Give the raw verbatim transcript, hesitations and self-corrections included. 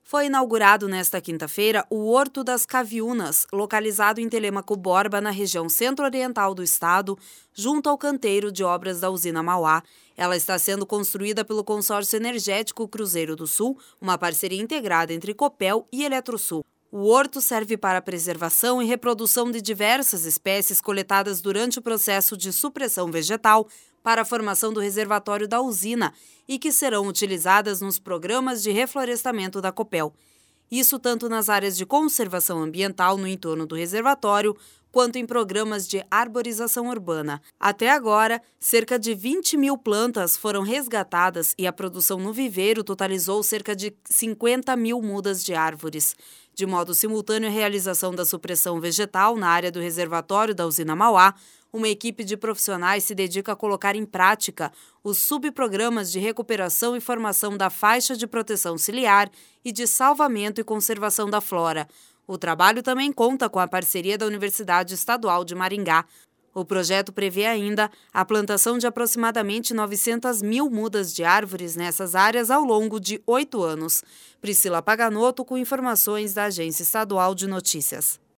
Foi inaugurado nesta quinta-feira o Horto das Caviunas, localizado em Telêmaco Borba, na região centro-oriental do estado, junto ao canteiro de obras da usina Mauá. Ela está sendo construída pelo Consórcio Energético Cruzeiro do Sul, uma parceria integrada entre Copel e Eletrosul. O horto serve para a preservação e reprodução de diversas espécies coletadas durante o processo de supressão vegetal para a formação do reservatório da usina e que serão utilizadas nos programas de reflorestamento da Copel. Isso tanto nas áreas de conservação ambiental no entorno do reservatório, quanto em programas de arborização urbana. Até agora, cerca de vinte mil plantas foram resgatadas e a produção no viveiro totalizou cerca de cinquenta mil mudas de árvores. De modo simultâneo à realização da supressão vegetal na área do reservatório da usina Mauá, uma equipe de profissionais se dedica a colocar em prática os subprogramas de recuperação e formação da faixa de proteção ciliar e de salvamento e conservação da flora. O trabalho também conta com a parceria da Universidade Estadual de Maringá. O projeto prevê ainda a plantação de aproximadamente novecentas mil mudas de árvores nessas áreas ao longo de oito anos. Priscila Paganotto com informações da Agência Estadual de Notícias.